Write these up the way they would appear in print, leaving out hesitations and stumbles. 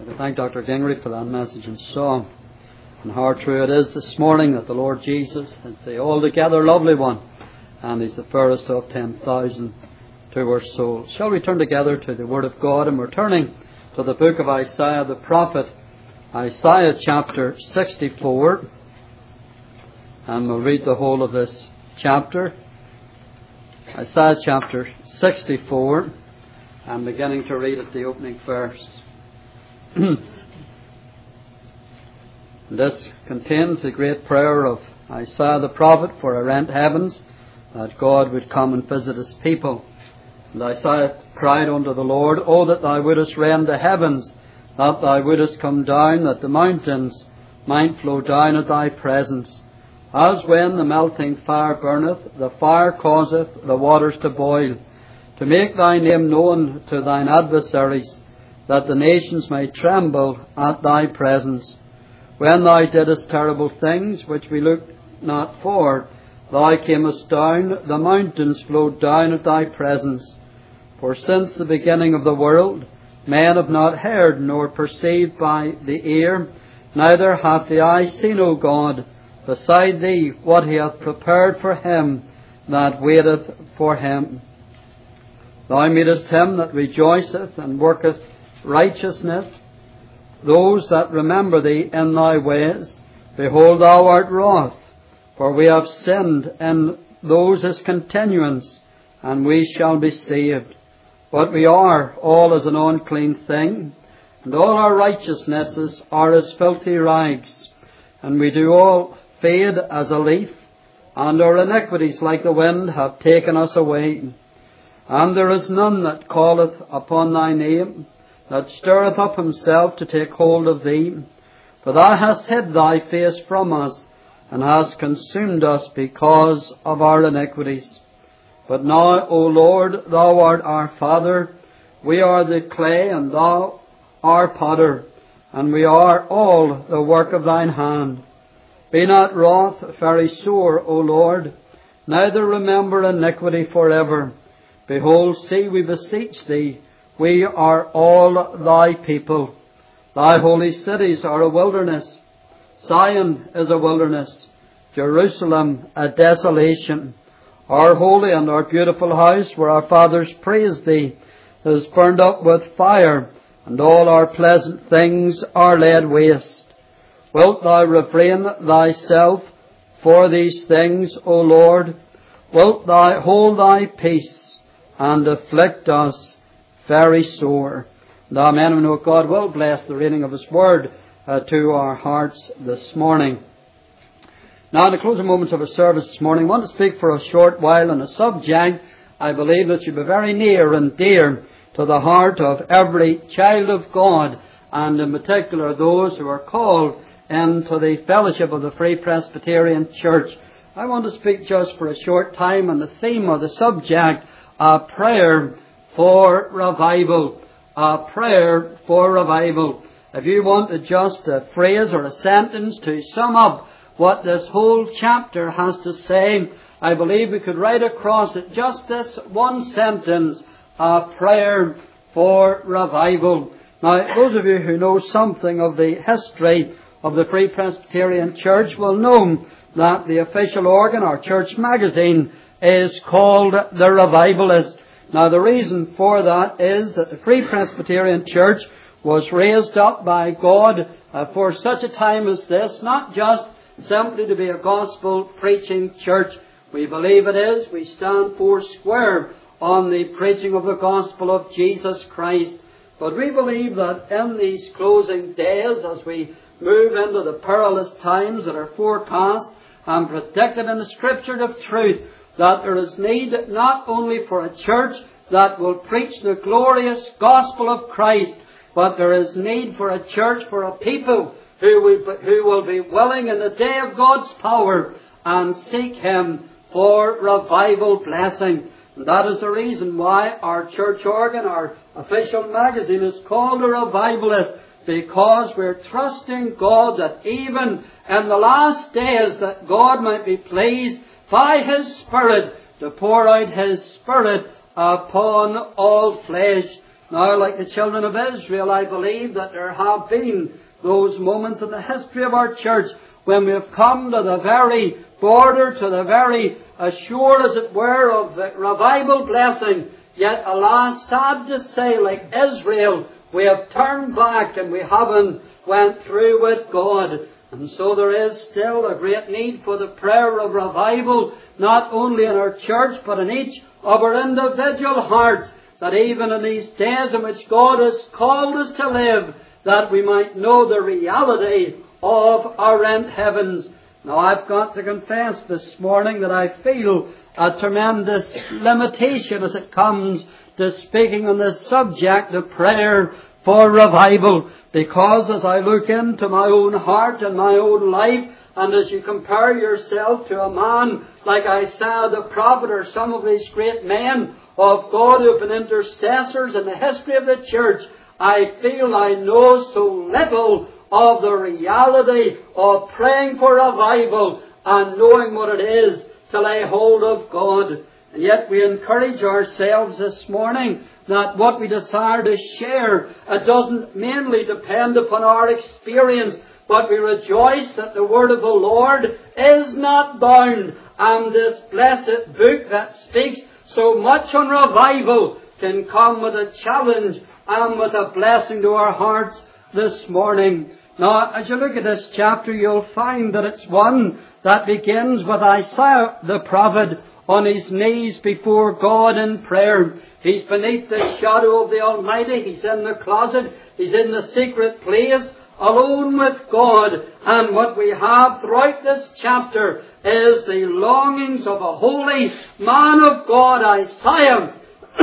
I thank Dr. Gingrich for that message and song. And how true it is this morning that the Lord Jesus is the altogether lovely one, and He's the fairest of 10,000 to our souls. Shall we turn together to the Word of God? And we're turning to the book of Isaiah the prophet, Isaiah chapter 64. And we'll read the whole of this chapter. Isaiah chapter 64. I'm beginning to read at the opening verse. This contains the great prayer of Isaiah the prophet for a rent heavens, that God would come and visit His people. And Isaiah cried unto the Lord, O that Thou wouldest rend the heavens, that Thou wouldest come down, that the mountains might flow down at Thy presence. As when the melting fire burneth, the fire causeth the waters to boil, to make Thy name known to Thine adversaries, that the nations may tremble at Thy presence. When Thou didst terrible things which we looked not for, Thou camest down, the mountains flowed down at Thy presence. For since the beginning of the world, men have not heard nor perceived by the ear, neither hath the eye seen, O God, beside Thee what He hath prepared for him that waiteth for Him. Thou madest him that rejoiceth and worketh righteousness, those that remember Thee in Thy ways. Behold, Thou art wroth, for we have sinned in those His continuance, and we shall be saved. But we are all as an unclean thing, and all our righteousnesses are as filthy rags, and we do all fade as a leaf, and our iniquities like the wind have taken us away. And there is none that calleth upon Thy name, that stirreth up himself to take hold of Thee. For Thou hast hid Thy face from us, and hast consumed us because of our iniquities. But now, O Lord, Thou art our Father, we are the clay, and Thou our potter, and we are all the work of Thine hand. Be not wroth very sore, O Lord, neither remember iniquity forever. Behold, see, we beseech Thee, we are all Thy people. Thy holy cities are a wilderness. Zion is a wilderness. Jerusalem a desolation. Our holy and our beautiful house, where our fathers praised Thee, is burned up with fire, and all our pleasant things are laid waste. Wilt Thou refrain Thyself for these things, O Lord? Wilt Thou hold Thy peace, and afflict us very sore? And amen. We know God will bless the reading of His Word to our hearts this morning. Now, in the closing moments of our service this morning, I want to speak for a short while on a subject I believe that should be very near and dear to the heart of every child of God, and in particular those who are called into the fellowship of the Free Presbyterian Church. I want to speak just for a short time on the theme of the subject, prayer for revival. Prayer for revival. If you want just a phrase or a sentence to sum up what this whole chapter has to say, I believe we could write across it just this one sentence, prayer for revival. Now, those of you who know something of the history of the Free Presbyterian Church will know that the official organ, our church magazine, is called The Revivalist. Now, the reason for that is that the Free Presbyterian Church was raised up by God for such a time as this, not just simply to be a gospel-preaching church. We believe it is. We stand four square on the preaching of the gospel of Jesus Christ. But we believe that in these closing days, as we move into the perilous times that are forecast and predicted in the Scripture of truth, that there is need not only for a church that will preach the glorious gospel of Christ, but there is need for a church, for a people who will be willing in the day of God's power and seek Him for revival blessing. And that is the reason why our church organ, our official magazine, is called The Revivalist, because we're trusting God that even in the last days that God might be pleased by His Spirit to pour out His Spirit upon all flesh. Now, like the children of Israel, I believe that there have been those moments in the history of our church when we have come to the very border, to the very shore, as it were, of the revival blessing. Yet, alas, sad to say, like Israel, we have turned back and we haven't went through with God. And so there is still a great need for the prayer of revival, not only in our church, but in each of our individual hearts, that even in these days in which God has called us to live, that we might know the reality of our rent heavens. Now, I've got to confess this morning that I feel a tremendous limitation as it comes to speaking on this subject of prayer for revival, because as I look into my own heart and my own life, and as you compare yourself to a man like Isaiah the prophet, or some of these great men of God who have been intercessors in the history of the church, I feel I know so little of the reality of praying for revival and knowing what it is to lay hold of God. And yet we encourage ourselves this morning that what we desire to share, it doesn't mainly depend upon our experience, but we rejoice that the Word of the Lord is not bound, and this blessed book that speaks so much on revival can come with a challenge and with a blessing to our hearts this morning. Now, as you look at this chapter, you'll find that it's one that begins with Isaiah the prophet on his knees before God in prayer. He's beneath the shadow of the Almighty. He's in the closet. He's in the secret place, alone with God. And what we have throughout this chapter is the longings of a holy man of God, Isaiah,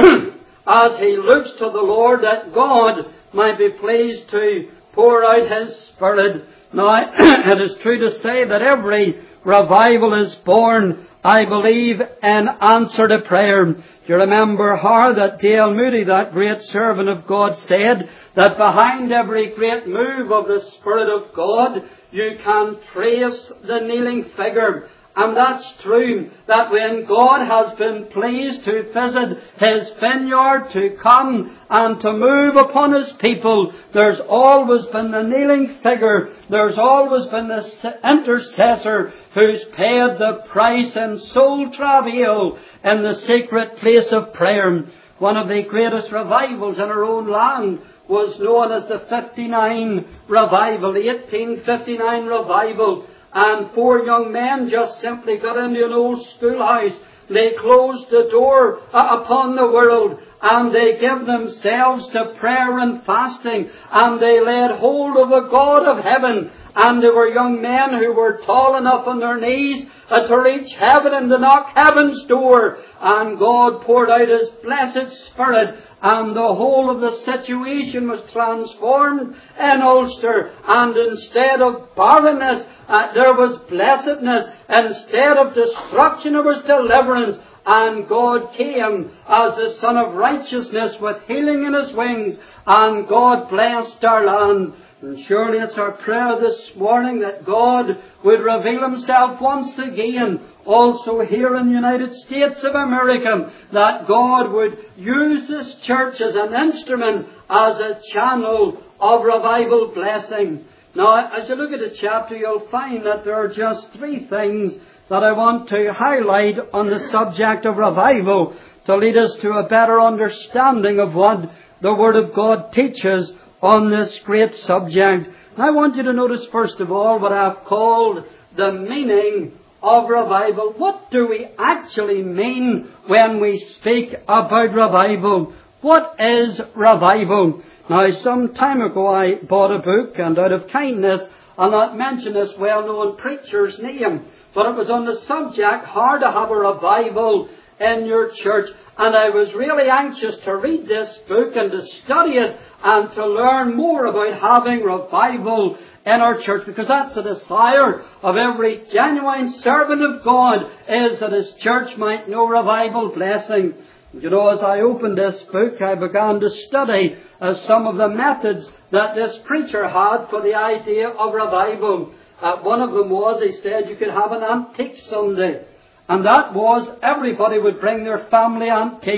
as he looks to the Lord, that God might be pleased to pour out His Spirit. Now, it is true to say that every revival is born, I believe, in answer to prayer. Do you remember how that D.L. Moody, that great servant of God, said that behind every great move of the Spirit of God, you can trace the kneeling figure. And that's true, that when God has been pleased to visit His vineyard, to come and to move upon His people, there's always been the kneeling figure, there's always been the intercessor who's paid the price in soul travail in the secret place of prayer. One of the greatest revivals in our own land was known as the 59 revival, the 1859 revival. And 4 young men just simply got into an old schoolhouse. They closed the door upon the world, and they gave themselves to prayer and fasting, and they laid hold of the God of heaven. And there were young men who were tall enough on their knees to reach heaven and to knock heaven's door. And God poured out His blessed Spirit, and the whole of the situation was transformed in Ulster. And instead of barrenness, there was blessedness. Instead of destruction, there was deliverance. And God came as the Son of Righteousness with healing in His wings. And God blessed our land. And surely it's our prayer this morning that God would reveal Himself once again, also here in the United States of America, that God would use this church as an instrument, as a channel of revival blessing. Now, as you look at the chapter, you'll find that there are just 3 things that I want to highlight on the subject of revival to lead us to a better understanding of what the Word of God teaches on this great subject. And I want you to notice, first of all, what I've called the meaning of revival. What do we actually mean when we speak about revival? What is revival? Now, some time ago I bought a book, and out of kindness I'll not mention this well-known preacher's name, but it was on the subject, how to have a revival in your church. And I was really anxious to read this book and to study it and to learn more about having revival in our church, because that's the desire of every genuine servant of God, is that his church might know revival blessing. You know, as I opened this book, I began to study some of the methods that this preacher had for the idea of revival. One of them was, he said, you could have an antique Sunday. And that was, everybody would bring their family antique,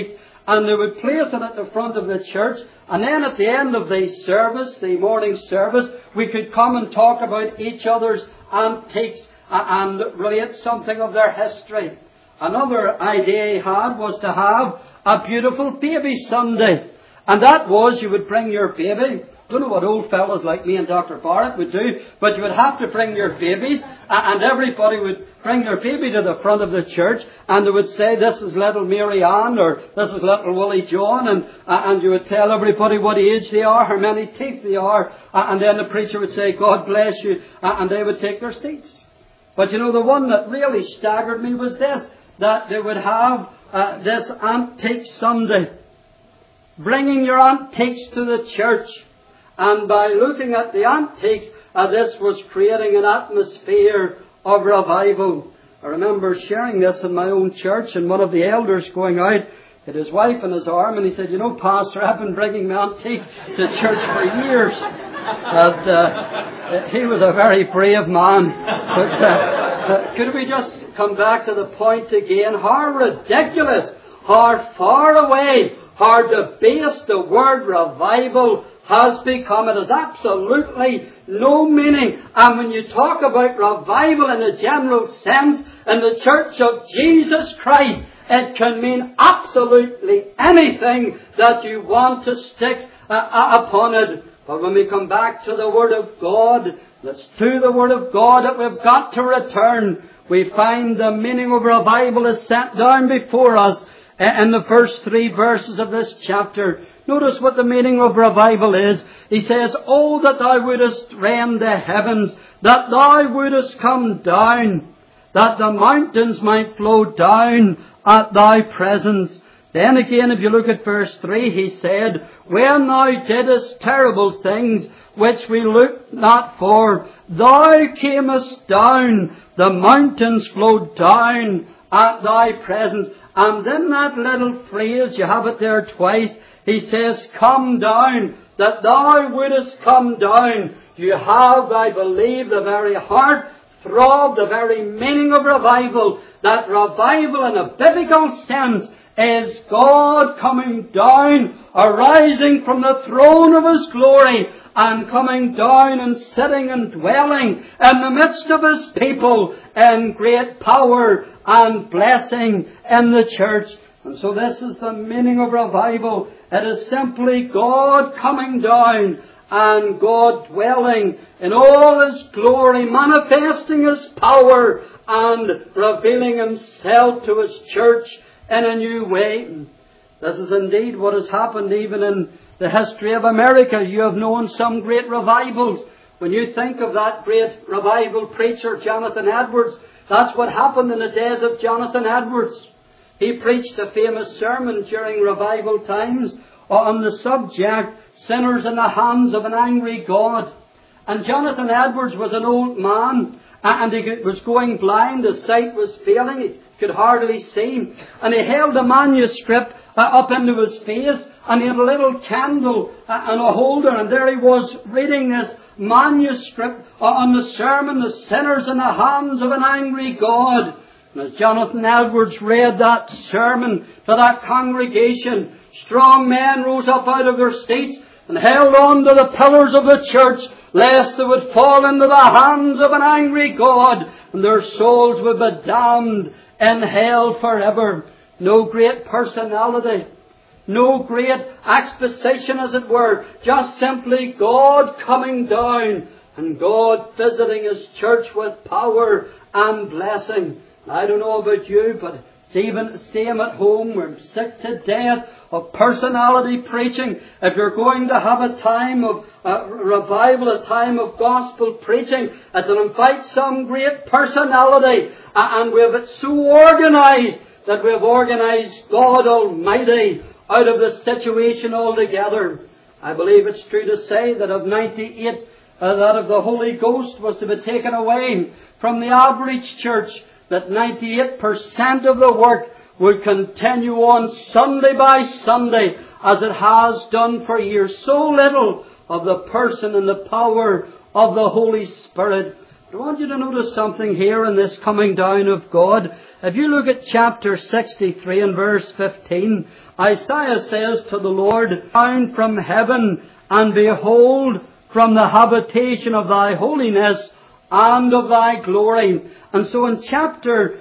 and they would place it at the front of the church, and then at the end of the service, the morning service, we could come and talk about each other's antiques and relate something of their history. Another idea he had was to have a beautiful baby Sunday. And that was, you would bring your baby. I don't know what old fellows like me and Dr. Barrett would do, but you would have to bring your babies, and everybody would bring their baby to the front of the church, and they would say, this is little Mary Ann, or this is little Willie John, and you would tell everybody what age they are, how many teeth they are, and then the preacher would say, God bless you, and they would take their seats. But you know, the one that really staggered me was this, that they would have this Antique Sunday, bringing your antiques to the church. And by looking at the antiques, this was creating an atmosphere of revival. I remember sharing this in my own church, and one of the elders going out had his wife in his arm, and he said, you know, Pastor, I've been bringing my antique to church for years. And he was a very brave man. But could we just come back to the point again? How ridiculous, how far away, how debased the word revival has become. It has absolutely no meaning. And when you talk about revival in a general sense in the Church of Jesus Christ, it can mean absolutely anything that you want to stick upon it. But when we come back to the Word of God, it's to the Word of God that we've got to return. We find the meaning of revival is set down before us in the first 3 verses of this chapter. Notice what the meaning of revival is. He says, oh, that thou wouldest rend the heavens, that thou wouldest come down, that the mountains might flow down at thy presence. Then again, if you look at verse 3, he said, when thou didst terrible things which we looked not for, thou camest down, the mountains flowed down at thy presence. And in that little phrase, you have it there twice, he says, come down, that thou wouldest come down. You have, I believe, the very heart throb, the very meaning of revival. That revival in a biblical sense is God coming down, arising from the throne of His glory, and coming down and sitting and dwelling in the midst of His people in great power and blessing in the church. And so this is the meaning of revival. It is simply God coming down and God dwelling in all His glory, manifesting His power and revealing Himself to His church in a new way. This is indeed what has happened even in the history of America. You have known some great revivals. When you think of that great revival preacher, Jonathan Edwards, that's what happened in the days of Jonathan Edwards. He preached a famous sermon during revival times on the subject, sinners in the hands of an angry God. And Jonathan Edwards was an old man, and he was going blind. His sight was failing. He could hardly see. And he held a manuscript up into his face, and he had a little candle and a holder, and there he was reading this manuscript on the sermon, the sinners in the hands of an angry God. And as Jonathan Edwards read that sermon to that congregation, strong men rose up out of their seats and held on to the pillars of the church, lest they would fall into the hands of an angry God, and their souls would be damned in hell forever. No great personality, no great exposition, as it were, just simply God coming down and God visiting His church with power and blessing. I don't know about you, but it's even the same at home. We're sick to death of personality preaching. If you're going to have a time of revival, a time of gospel preaching, it's to invite some great personality. And we have it so organized that we have organized God Almighty out of the situation altogether. I believe it's true to say that of 98, that of the Holy Ghost was to be taken away from the average church, that 98% of the work would continue on Sunday by Sunday as it has done for years. So little of the person and the power of the Holy Spirit. I want you to notice something here in this coming down of God. If you look at chapter 63 and verse 15, Isaiah says to the Lord, "Down from heaven, and behold, from the habitation of thy holiness and of thy glory." And so in chapter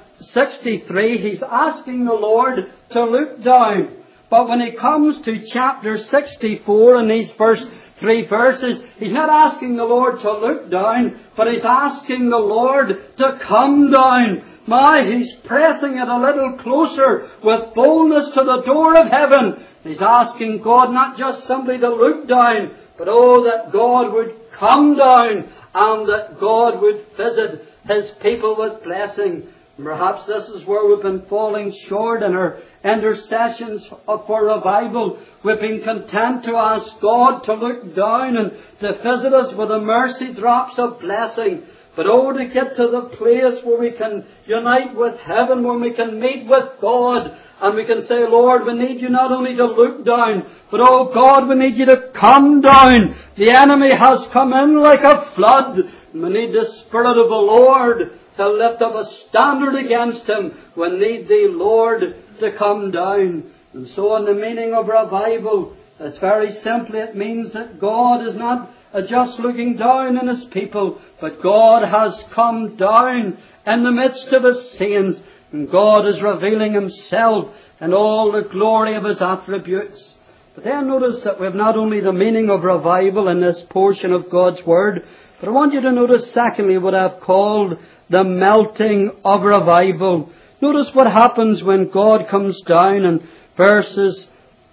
63, he's asking the Lord to look down. But when he comes to chapter 64 in these first 3 verses, he's not asking the Lord to look down, but he's asking the Lord to come down. He's pressing it a little closer with boldness to the door of heaven. He's asking God not just simply to look down, but that God would come down and that God would visit His people with blessing. And perhaps this is where we've been falling short in our intercessions for revival. We've been content to ask God to look down and to visit us with the mercy drops of blessing. But to get to the place where we can unite with heaven, when we can meet with God, and we can say, "Lord, we need you not only to look down, but God, we need you to come down. The enemy has come in like a flood, and we need the Spirit of the Lord to lift up a standard against him. We need thee, Lord, to come down." And so in the meaning of revival, it's very simply, it means that God is not just looking down on His people, but God has come down in the midst of His saints, and God is revealing Himself in all the glory of His attributes. But then notice that we have not only the meaning of revival in this portion of God's Word, but I want you to notice secondly what I've called the melting of revival. Notice what happens when God comes down in verses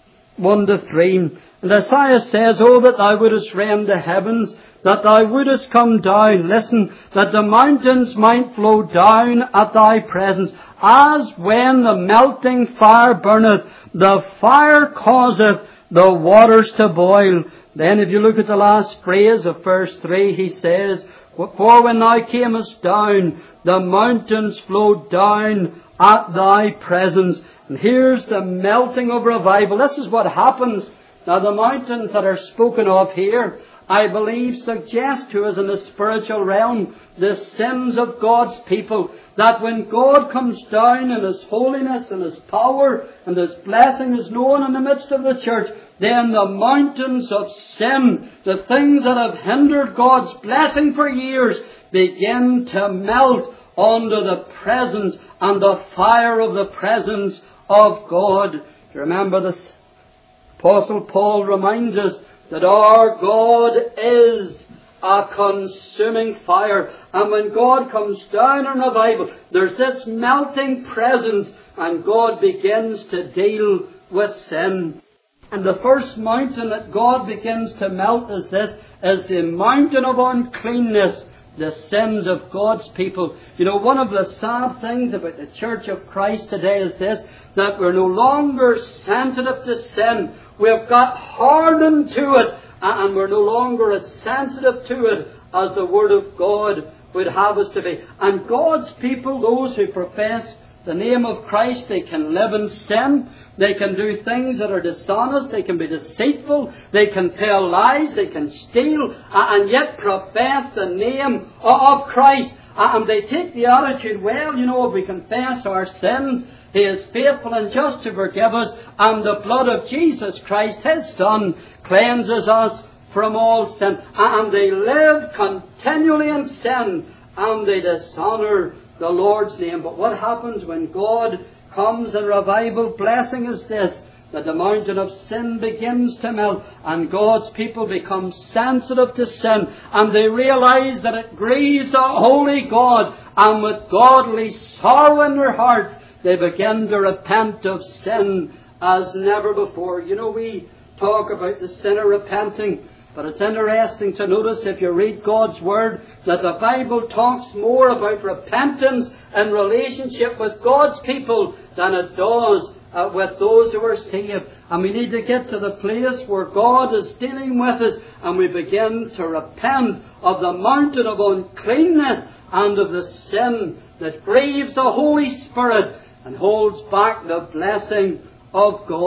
1 to 3. And Isaiah says, "Oh, that thou wouldest rend the heavens, that thou wouldest come down." Listen, "that the mountains might flow down at thy presence, as when the melting fire burneth, the fire causeth the waters to boil." Then if you look at the last phrase of verse 3, he says, "For when thou camest down, the mountains flowed down at thy presence." And here's the melting of revival. This is what happens. Now the mountains that are spoken of here, I believe, suggest to us in the spiritual realm the sins of God's people. That when God comes down in His holiness and His power and His blessing is known in the midst of the church, then the mountains of sin, the things that have hindered God's blessing for years, begin to melt under the presence and the fire of the presence of God. Do you remember this? Apostle Paul reminds us that our God is a consuming fire. And when God comes down in revival, there's this melting presence, and God begins to deal with sin. And the first mountain that God begins to melt is the mountain of uncleanness, the sins of God's people. You know, one of the sad things about the Church of Christ today is this, that we're no longer sensitive to sin. We've got hardened to it, and we're no longer as sensitive to it as the Word of God would have us to be. And God's people, those who profess the name of Christ, they can live in sin. They can do things that are dishonest. They can be deceitful. They can tell lies. They can steal, and yet profess the name of Christ. And they take the attitude, well, you know, if we confess our sins, He is faithful and just to forgive us, and the blood of Jesus Christ, His Son, cleanses us from all sin. And they live continually in sin, and they dishonour the Lord's name. But what happens when God comes in revival? Blessing is this, that the mountain of sin begins to melt, and God's people become sensitive to sin, and they realize that it grieves a holy God, and with godly sorrow in their hearts, they begin to repent of sin as never before. You know, we talk about the sinner repenting, but it's interesting to notice, if you read God's Word, that the Bible talks more about repentance in relationship with God's people than it does with those who are saved. And we need to get to the place where God is dealing with us, and we begin to repent of the mountain of uncleanness and of the sin that grieves the Holy Spirit and holds back the blessing of God.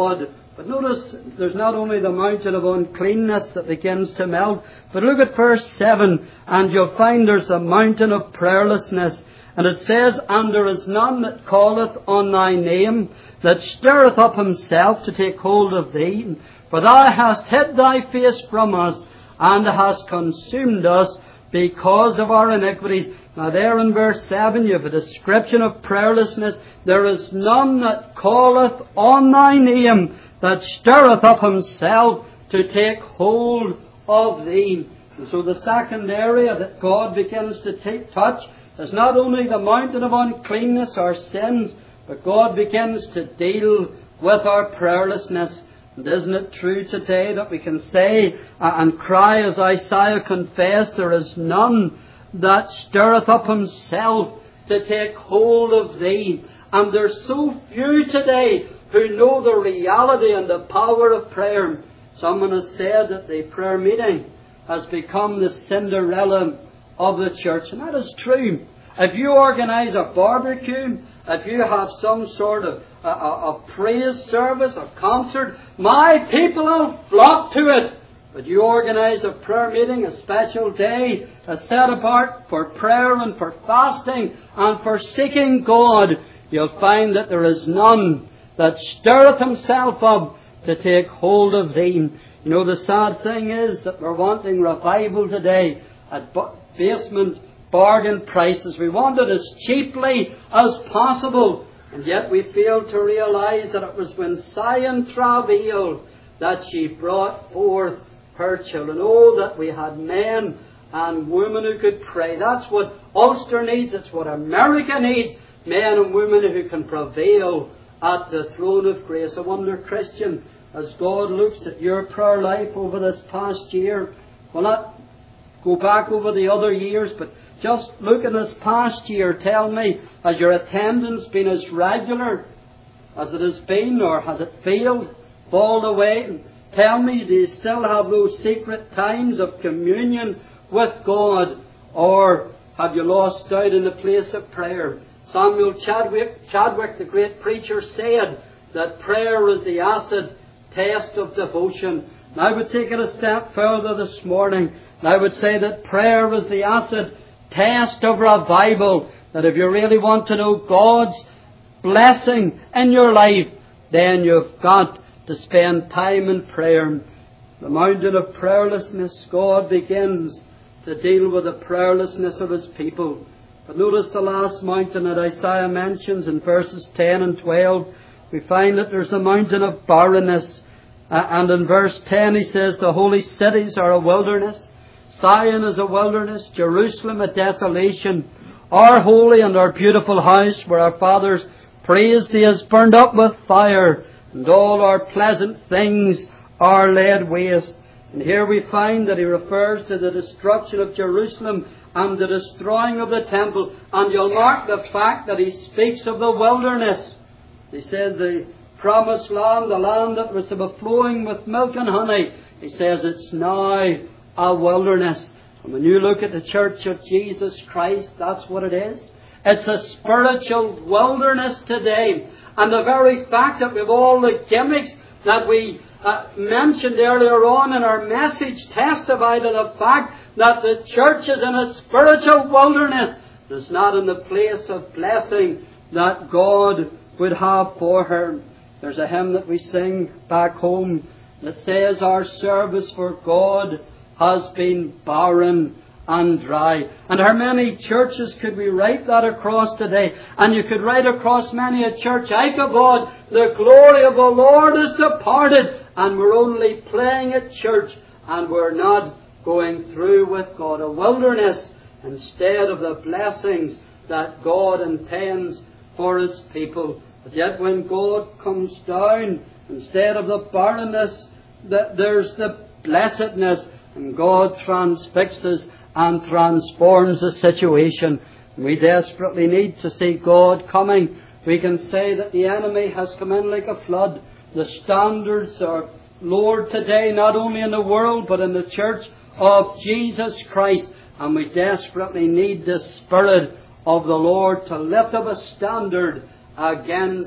But notice there's not only the mountain of uncleanness that begins to melt, but look at verse 7, and you'll find there's the mountain of prayerlessness. And it says, and there is none that calleth on thy name, that stirreth up himself to take hold of thee. For thou hast hid thy face from us, and hast consumed us because of our iniquities. Now there in verse 7 you have a description of prayerlessness. There is none that calleth on thy name, that stirreth up himself to take hold of thee. And so the second area that God begins to touch is not only the mountain of uncleanness, our sins, but God begins to deal with our prayerlessness. And isn't it true today that we can say and cry as Isaiah confessed, there is none that stirreth up himself to take hold of thee. And there's so few today who know the reality and the power of prayer. Someone has said that the prayer meeting has become the Cinderella of the church. And that is true. If you organise a barbecue, if you have some sort of a praise service, a concert, my people will flock to it. But you organise a prayer meeting, a special day, set apart for prayer and for fasting and for seeking God, you'll find that there is none that stirreth himself up to take hold of thee. You know, the sad thing is that we're wanting revival today at basement bargain prices. We want it as cheaply as possible. And yet we fail to realize that it was when Zion travailed that she brought forth her children. Oh, that we had men and women who could pray. That's what Ulster needs. It's what America needs. Men and women who can prevail at the throne of grace. I wonder, Christian, as God looks at your prayer life over this past year, will not go back over the other years, but just look at this past year. Tell me, has your attendance been as regular as it has been, or has it failed, fallen away? Tell me, do you still have those secret times of communion with God, or have you lost out in the place of prayer? Samuel Chadwick, the great preacher, said that prayer is the acid test of devotion. And I would take it a step further this morning, and I would say that prayer is the acid test of revival. That if you really want to know God's blessing in your life, then you've got to spend time in prayer. The mountain of prayerlessness, God begins to deal with the prayerlessness of His people. But notice the last mountain that Isaiah mentions in verses 10 and 12. We find that there's the mountain of barrenness. And in verse 10 he says, the holy cities are a wilderness. Zion is a wilderness. Jerusalem a desolation. Our holy and our beautiful house where our fathers praised Thee is burned up with fire. And all our pleasant things are laid waste. And here we find that he refers to the destruction of Jerusalem and the destroying of the temple. And you'll mark the fact that he speaks of the wilderness. He says the promised land, the land that was to be flowing with milk and honey. He says it's now a wilderness. And when you look at the Church of Jesus Christ, that's what it is. It's a spiritual wilderness today. And the very fact that we've all the gimmicks that we mentioned earlier on in our message testify to the fact that the church is in a spiritual wilderness. It's not in the place of blessing that God would have for her. There's a hymn that we sing back home that says, our service for God has been barren and dry. And how many churches could we write that across today? And you could write across many a church, Ichabod, the glory of the Lord is departed, and we're only playing at church, and we're not going through with God. A wilderness instead of the blessings that God intends for His people. But yet when God comes down, instead of the barrenness, there's the blessedness, and God transfixes and transforms the situation. We desperately need to see God coming. We can say that the enemy has come in like a flood. The standards are lowered today, not only in the world, but in the church of Jesus Christ. And we desperately need the Spirit of the Lord to lift up a standard against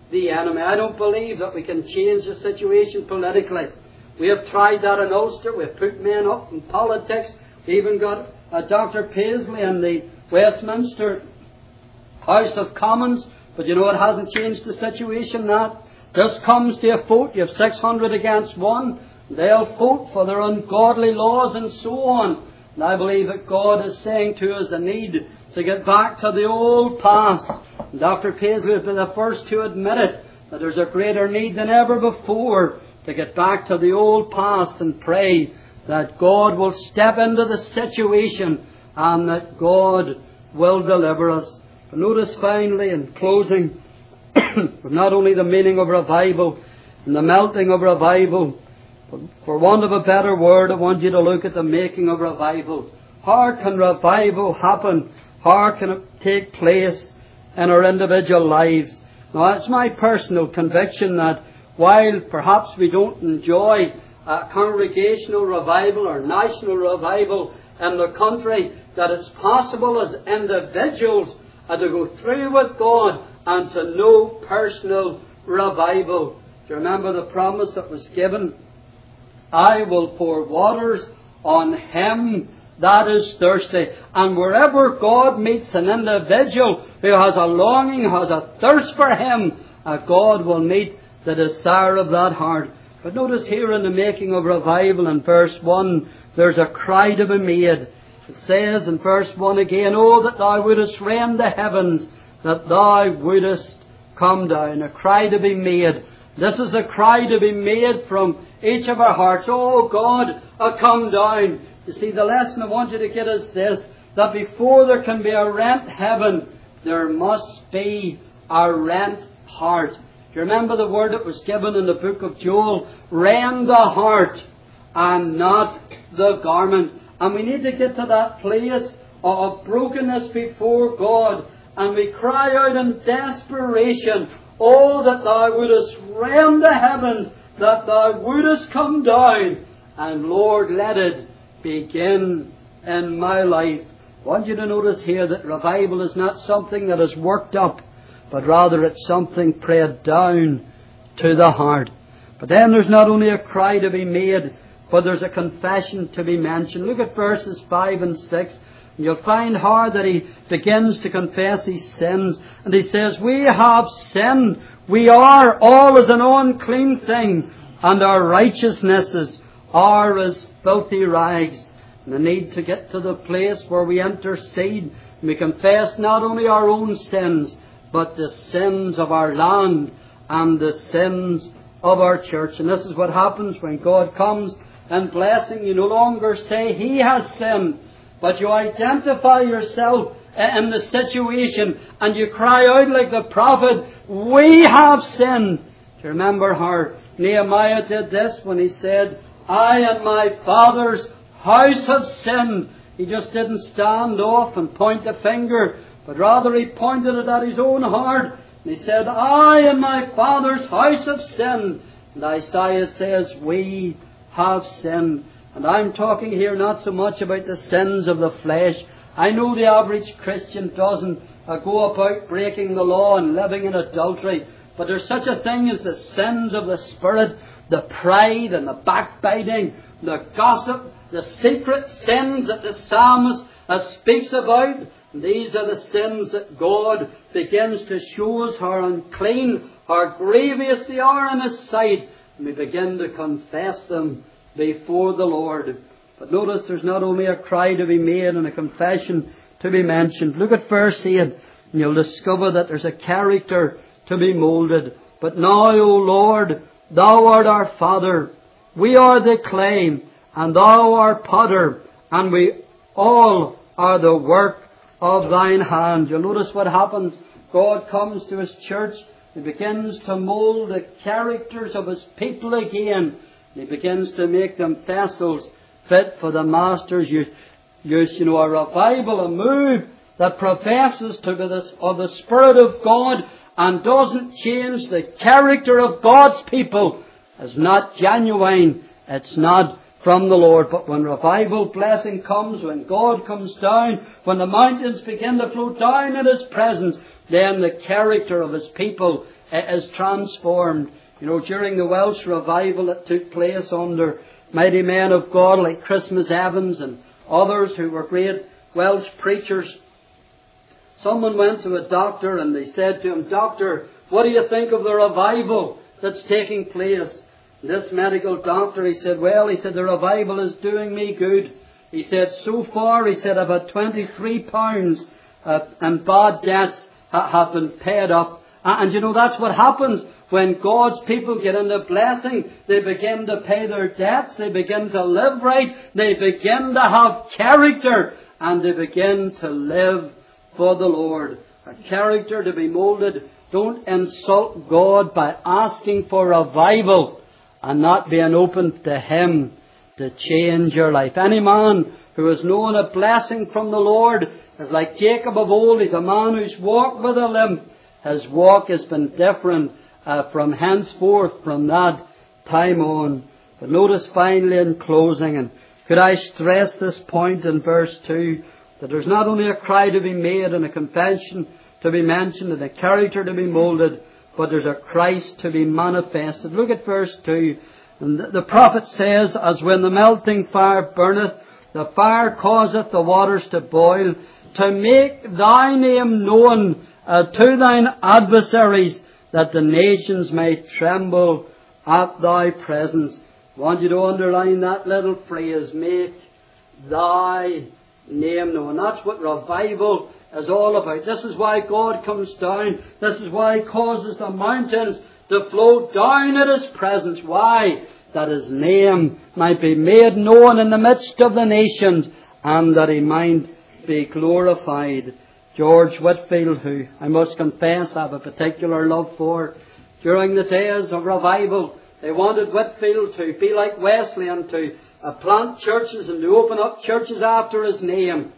the enemy. I don't believe that we can change the situation politically. We have tried that in Ulster. We've put men up in politics. We even got Dr. Paisley in the Westminster House of Commons. But you know, it hasn't changed the situation. That just comes to a vote. You have 600 against 1. They'll vote for their ungodly laws and so on. And I believe that God is saying to us the need to get back to the old past. And Dr. Paisley will be the first to admit it, that there's a greater need than ever before to get back to the old past and pray that God will step into the situation and that God will deliver us. But notice finally, in closing, not only the meaning of revival and the melting of revival, but for want of a better word, I want you to look at the making of revival. How can revival happen? How can it take place in our individual lives? Now, it's my personal conviction that while perhaps we don't enjoy a congregational revival or national revival in the country, that it's possible as individuals to go through with God and to know personal revival. Do you remember the promise that was given? I will pour waters on him that is thirsty. And wherever God meets an individual who has a longing, has a thirst for him, God will meet the desire of that heart. But notice here in the making of revival in verse 1, there's a cry to be made. It says in verse 1 again, "Oh, that thou wouldest rend the heavens, that thou wouldest come down." A cry to be made. This is a cry to be made from each of our hearts. "Oh God, come down." You see, the lesson I want you to get is this, that before there can be a rent heaven, there must be a rent heart. Do you remember the word that was given in the book of Joel? Rend the heart and not the garment. And we need to get to that place of brokenness before God. And we cry out in desperation, "Oh, that thou wouldest rend the heavens, that thou wouldest come down. And Lord, let it begin in my life." I want you to notice here that revival is not something that is worked up, but rather it's something prayed down to the heart. But then there's not only a cry to be made, but there's a confession to be mentioned. Look at verses 5 and 6. And you'll find how that he begins to confess his sins. And he says, "We have sinned. We are all as an unclean thing, and our righteousnesses are as filthy rags." And the need to get to the place where we intercede. And we confess not only our own sins, but the sins of our land and the sins of our church. And this is what happens when God comes in blessing. You no longer say, "He has sinned," but you identify yourself in the situation and you cry out like the prophet, "We have sinned." Do you remember how Nehemiah did this when he said, "I and my father's house have sinned"? He just didn't stand off and point the finger, but rather he pointed it at his own heart. And he said, "I and my father's house have sinned." And Isaiah says, "We have sinned." And I'm talking here not so much about the sins of the flesh. I know the average Christian doesn't go about breaking the law and living in adultery. But there's such a thing as the sins of the Spirit, the pride and the backbiting, the gossip, the secret sins that the psalmist speaks about. And these are the sins that God begins to show us how unclean, how grievous they are in His sight. And we begin to confess them before the Lord. But notice there's not only a cry to be made and a confession to be mentioned. Look at verse 8 and you'll discover that there's a character to be moulded. "But now, O Lord, Thou art our Father. We are the clay, and Thou art potter, and we all are the work of Thine hand." You'll notice what happens. God comes to His church. He begins to mould the characters of His people again. He begins to make them vessels fit for the Master's use. You know, a revival, a move that professes to be of the Spirit of God and doesn't change the character of God's people is not genuine. It's not from the Lord. But when revival blessing comes, when God comes down, when the mountains begin to flow down in His presence, then the character of His people is transformed. You know, during the Welsh revival that took place under mighty men of God like Christmas Evans and others who were great Welsh preachers, someone went to a doctor and they said to him, "Doctor, what do you think of the revival that's taking place?" This medical doctor, he said, "Well," he said, "the revival is doing me good." He said, "So far," he said, "about £23 and bad debts have been paid up." And you know, that's what happens when God's people get into blessing. They begin to pay their debts. They begin to live right. They begin to have character. And they begin to live for the Lord. A character to be molded. Don't insult God by asking for revival and not being open to Him to change your life. Any man who has known a blessing from the Lord is like Jacob of old. He's a man who's walked with a limp. His walk has been different from henceforth, from that time on. But notice finally in closing, and could I stress this point in verse 2, that there's not only a cry to be made and a confession to be mentioned and a character to be moulded, but there's a Christ to be manifested. Look at verse 2. And the prophet says, "As when the melting fire burneth, the fire causeth the waters to boil, to make thy name known to thine adversaries, that the nations may tremble at thy presence." I want you to underline that little phrase, "make thy name known." That's what revival is all about. This is why God comes down. This is why He causes the mountains to flow down at His presence. Why? That His name might be made known in the midst of the nations, and that He might be glorified. George Whitefield, who I must confess I have a particular love for, during the days of revival, they wanted Whitefield to be like Wesley and to plant churches and to open up churches after his name.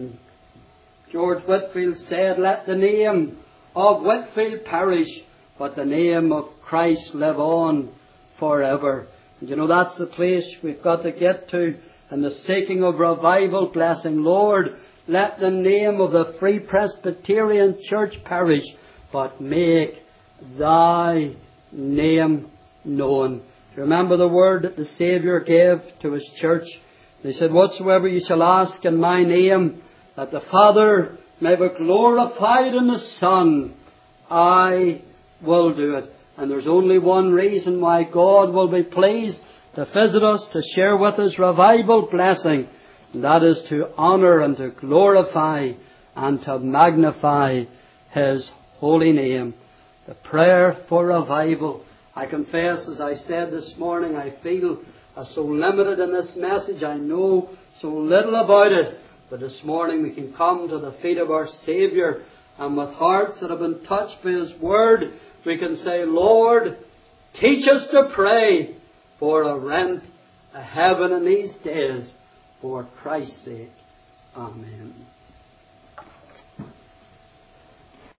George Whitefield said, "Let the name of Whitefield perish, but the name of Christ live on forever." And you know, that's the place we've got to get to in the seeking of revival blessing. Lord, let the name of the Free Presbyterian Church perish, but make thy name known. Do you remember the word that the Saviour gave to His church? He said, "Whatsoever you shall ask in my name, that the Father may be glorified in the Son, I will do it." And there's only one reason why God will be pleased to visit us, to share with us revival blessing. And that is to honour and to glorify and to magnify His holy name. The prayer for revival. I confess, as I said this morning, I feel so limited in this message. I know so little about it. But this morning we can come to the feet of our Saviour, and with hearts that have been touched by His Word, we can say, "Lord, teach us to pray for a rent, a heaven in these days, for Christ's sake." Amen.